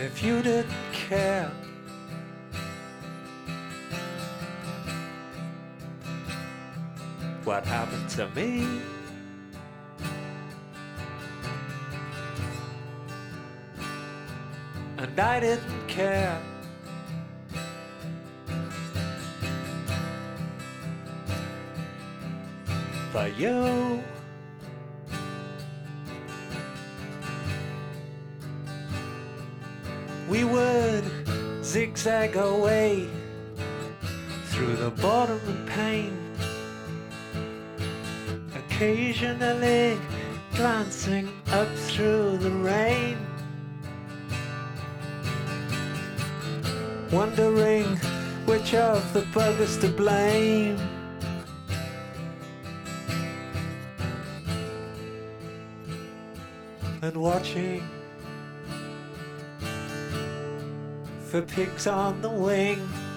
if you didn't care. What happened to me? And I didn't care. But you, we would zigzag our way through the boredom and pain, occasionally glancing up through the rain, wondering which of the buggers to blame. And watching for pigs on the wing.